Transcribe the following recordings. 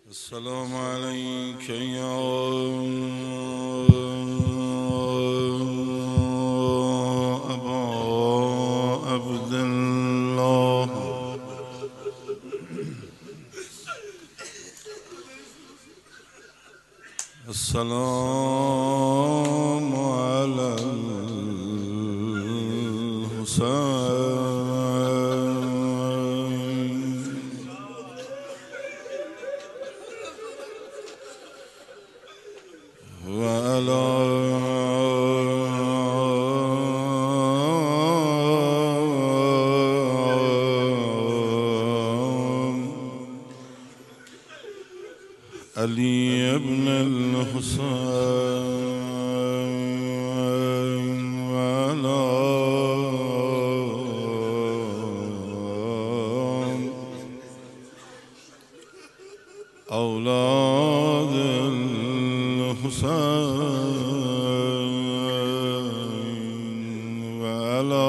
السلام عليك يا أبا عبد الله. السلام على الحسين وعلى علي بن الحسين وعلى أولاد الحسين وعلى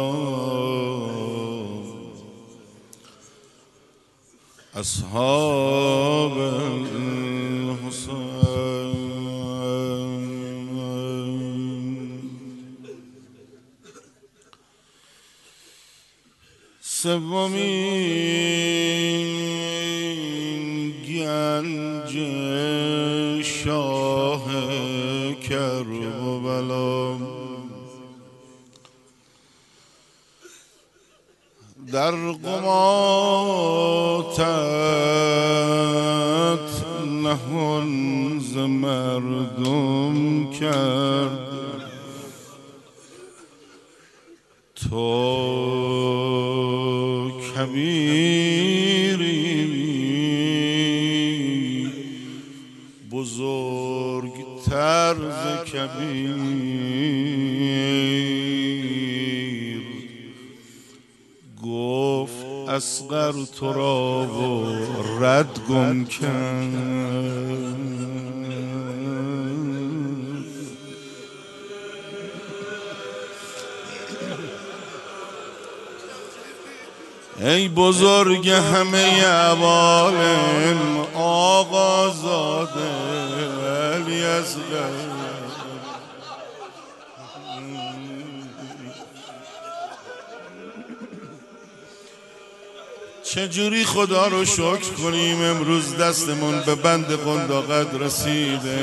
أصحاب سومین گنج شاه کربلا در قماتت نهان ز مردم کرد. تو کبیری بزرگتر ز کبیر، گفت اصغر تو را و رد گم کرد. ای بزرگ همه عوالم آقازاده علی اصغر، چجوری خدا رو شکر کنیم امروز دستمون به بند قنداقت رسیده.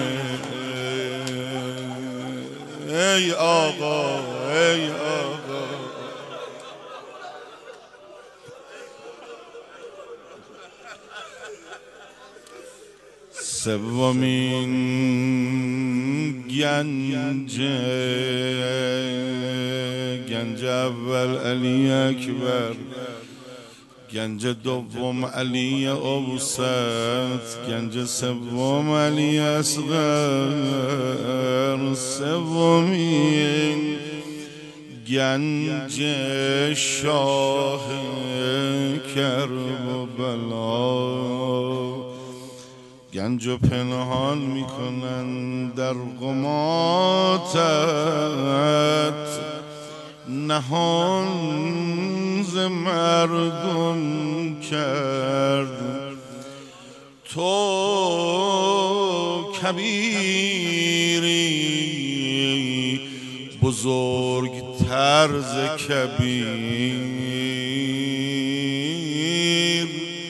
ای آقا ای آقا، سومین گنج اول علی اکبر، گنج دوم علی اوسط، گنج سوم علی اصغر. سومین گنج شاه کربلا، گنج و پنهان میکنن در قماتت نهان ز مردم کرد. تو کبیری بزرگتر ز کبیر،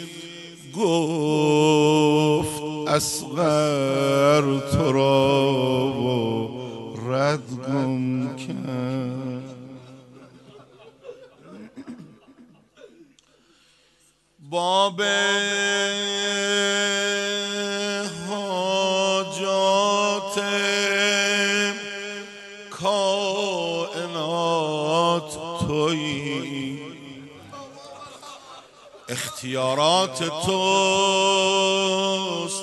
گفت اصغر تو را و رد گم کرد. باب حاجات کائنات تویی، اختیارات توست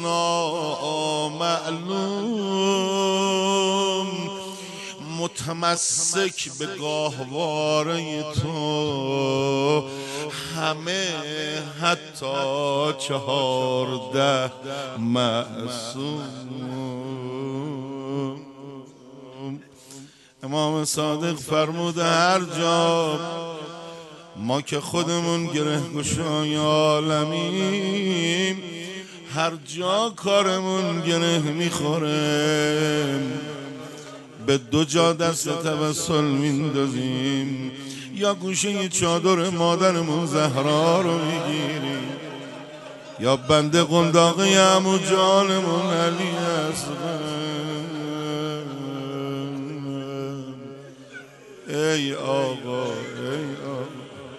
نامعلوم، متمسک به گاهواره تو همه حتی 14 معصوم. امام صادق فرموده هر جا ما که خودمون گره گشای عالمیم، هر جا کارمون گره میخوره به دو جا دست توسل میندازیم، یا گوشه چادر مادرمون زهرا رو میگیریم، یا بنده قنداقه عمو جانمون علی اصغر. ای آقا ای آقا،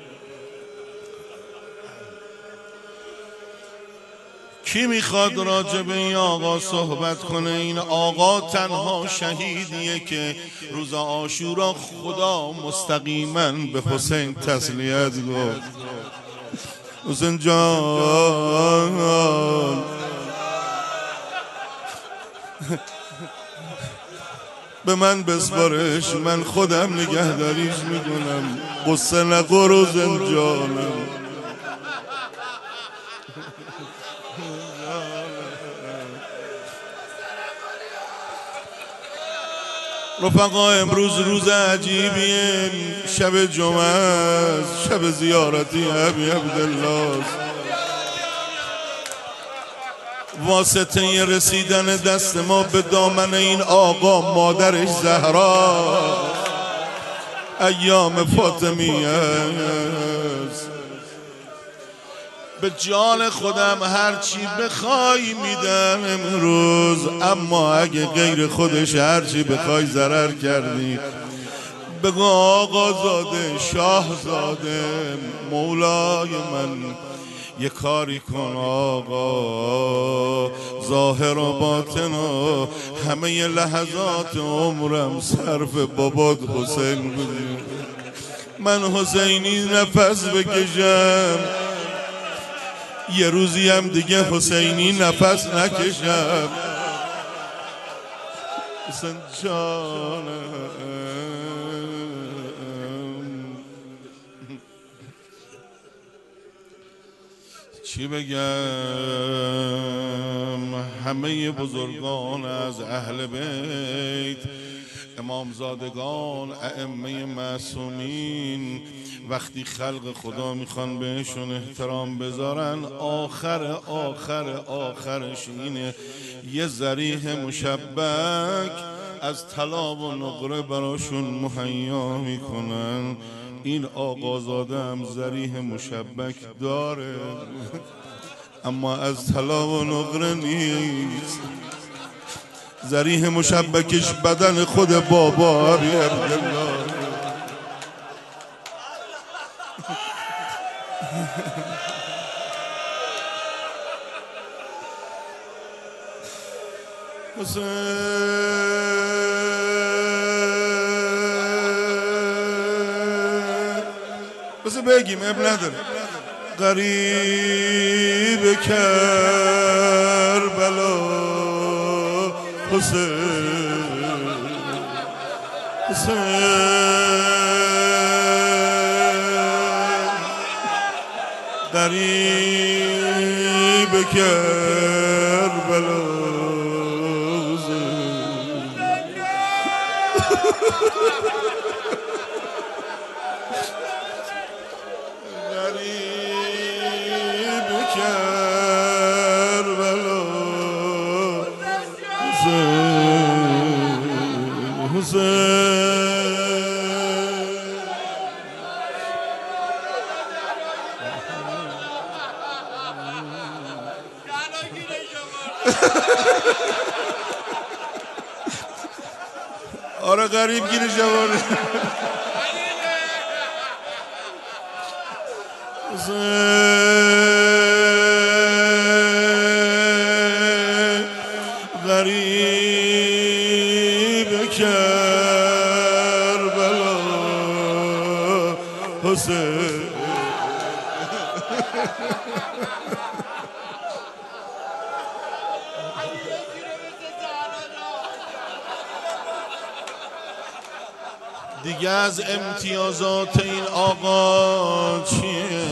کی میخواد راجع به این آقا صحبت کنه؟ این آقا تنها شهیدیه که روز عاشورا خدا مستقیما به حسین تسلیت گفت. حسین جان به من بسپارش، من خودم نگهداریش میکنم، قصه نخور حسین جانم. رفقا امروز روز عجیبیه، شب جمعه است، شب زیارتی ابی عبدالله، واسطه رسیدن دست ما به دامن این آقا مادرش زهرا ایام فاطمیه است. به جان خودم هرچی بخوای میدم امروز، اما اگه غیر خودش هرچی بخوای ضرر کردی. بگو آقا زاده، شاه زاده، مولای من یه کاری کن آقا، ظاهر و باطن و همه لحظات عمرم صرف بابات حسین بودی. من حسینی نفس بکشم، یه روزی هم دیگه حسینی نفس نکشم. حسین جانم چی بگم؟ همه بزرگان از اهل بیت، امامزادگان، ائمه معصومین، وقتی خلق خدا میخوان بهشون احترام بذارن، آخرش اینه یه ذریح مشبک از طلا و نقره براشون مهیا میکنن. این آقازاده هم ذریح مشبک داره اما از طلا و نقره نیست. ذریح مشبکش بدن خود بابا ابی عبدالله. بس بگیم اب نداره. غریب کربلا حسین، غریب کربلا غریب کربلا حسین. آره غریب گیری جوانه. غریب کربلا حسین. دیگه از امتیازات این آقا چیه؟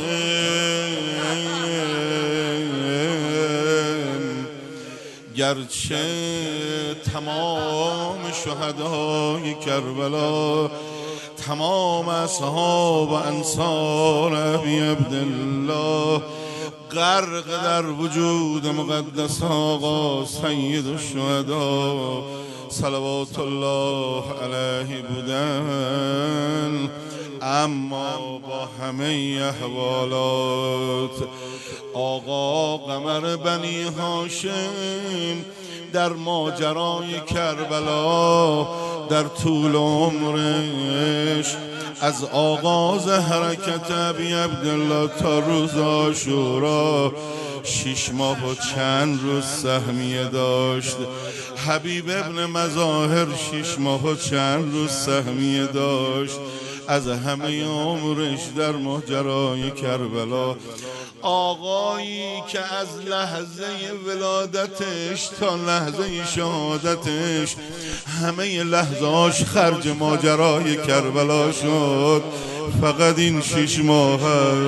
گرچه تمام شهدای کربلا، تمام اصحاب و انصار ابی عبدالله غرق در وجود مقدس آقا سید الشهدا صلوات الله علیه بودن. اما با همه احوالات آقا قمر بنی هاشم در ماجرای کربلا در طول عمرش از آغاز حرکت ابی عبدالله تا روز عاشورا 6 ماه و چند روز سهمیه داشت. حبیب ابن مظاهر 6 ماه و چند روز سهمیه داشت از همه عمرش در ماجرای کربلا. آقایی که از لحظه ولادتش تا لحظه شهادتش همه لحظاش خرج ماجرای کربلا شد. فقط این 6 ماه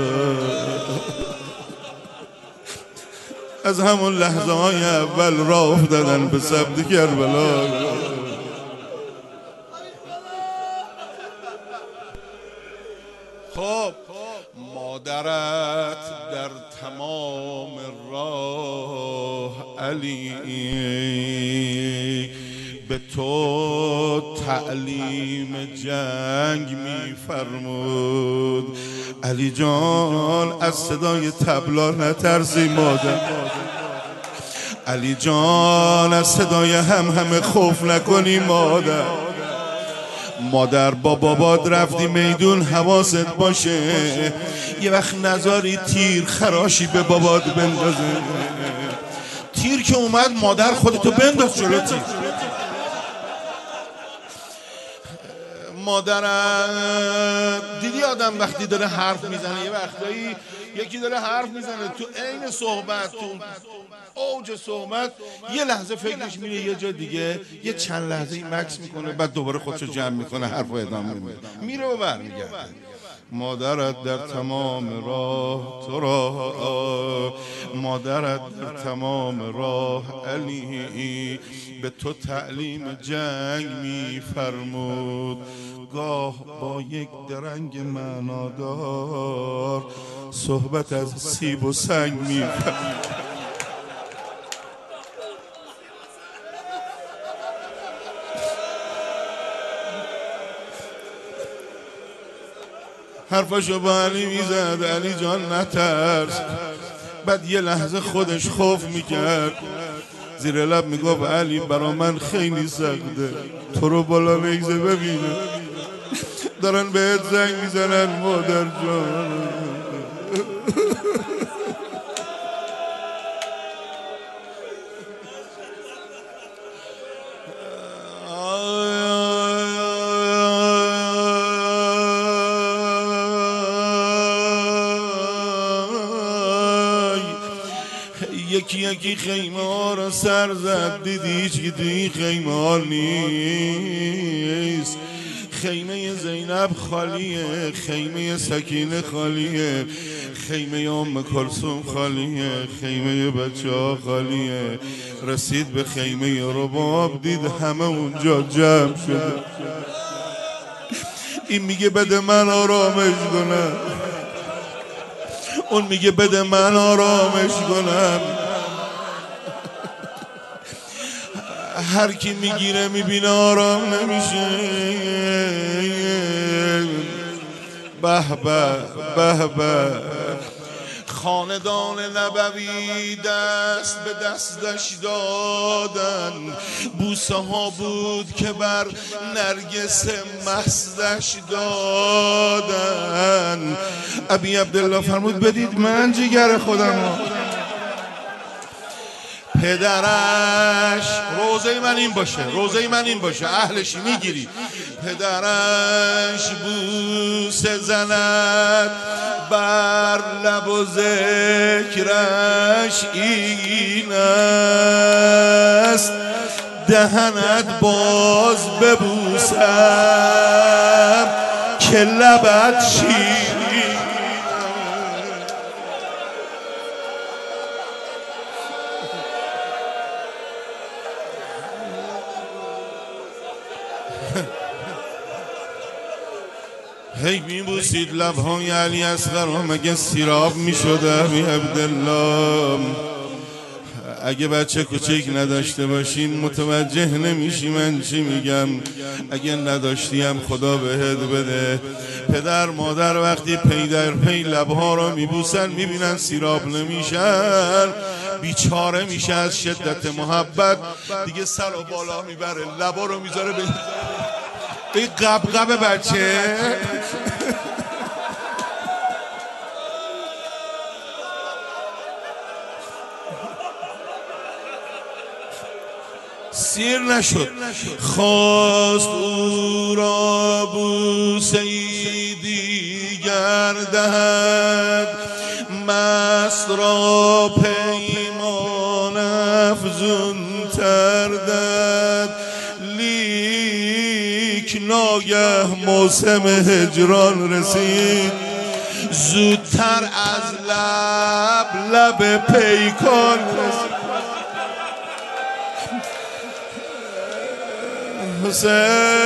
از همون لحظه های اول راه افتادن به سبت کربلا. خب مادرت در تمام راه علی به تو تعلیم جنگ می‌فرمود. علی جان از صدای طبلا نترسی مادر. علی جان از صدای همه خوف نکنی مادر. مادر با بابات رفتی میدون حواست باشه یه وقت نذاری تیر خراشی به بابات بندازه. تیر که اومد مادر خودتو بنداز جلو تیر. مادرم دیدی آدم وقتی داره حرف میزنه یه وقتایی یکی داره حرف میزنه تو عین صحبت تو اوج صحبت یه لحظه فکرش میره یه جا دیگه یه چند لحظه این مکس میکنه بعد دوباره خودشو جمع میکنه حرف و ادامه میره و برمیگرده. مادرت در تمام راه تو را مادرت در تمام راه علی به تو تعلیم جنگ میفرمود. گاه با یک درنگ معنادار صحبت از سیب و سنگ میفرمود. حرفشو با علی میزد علی جان نترس. بعد یه لحظه خودش خوف میکرد زیر لب میگفت علی برا من خیلی سخته تو رو بالا نیزه ببینه دارن بهت زنگ میزنن مادر جان. یکی خیمه ها را سر زد دیدی که توی خیمه ها نیست. خیمه زینب خالیه، خیمه سکینه خالیه، خیمه ام کلثوم خالیه، خیمه بچه ها خالیه. رسید به خیمه رباب دید همه اونجا جمع شده. این میگه بده من آرامش کنم، اون میگه بده من آرامش کنم. هر کی میگیره میبینه آرام نمیشه. به به به به خاندان نبوی دست به دستش دادن. بوسه ها بود که بر نرگس مستش دادن. ابی عبدالله فرمود بدید من جگر خودم. پدرش روزه من این باشه، روزه من این باشه، اهلشی میگیری. پدرش بوسه زند بر لب و ذکرش این است. دهنت باز ببوسم که لبت شیرین. هی میبوسید لبهای علی اصغر مگه سیراب میشده ابی عبدالله؟ اگه بچه کوچیک نداشته باشیم متوجه نمیشی من چی میگم. اگه نداشتیم خدا بهت بده. پدر مادر وقتی پی در پی لبها رو میبوسن میبینن سیراب نمیشن، بیچاره میشه از شدت محبت، دیگه سر و بالا میبره لبا رو میذاره به قبقب بچه. سیر نشد. خواست او را بوسه دیگر دهد، مست را پیمان افزون تر دهد، لیک ناگه موسم هجران رسید، زودتر از لب پیکان رسید. حسین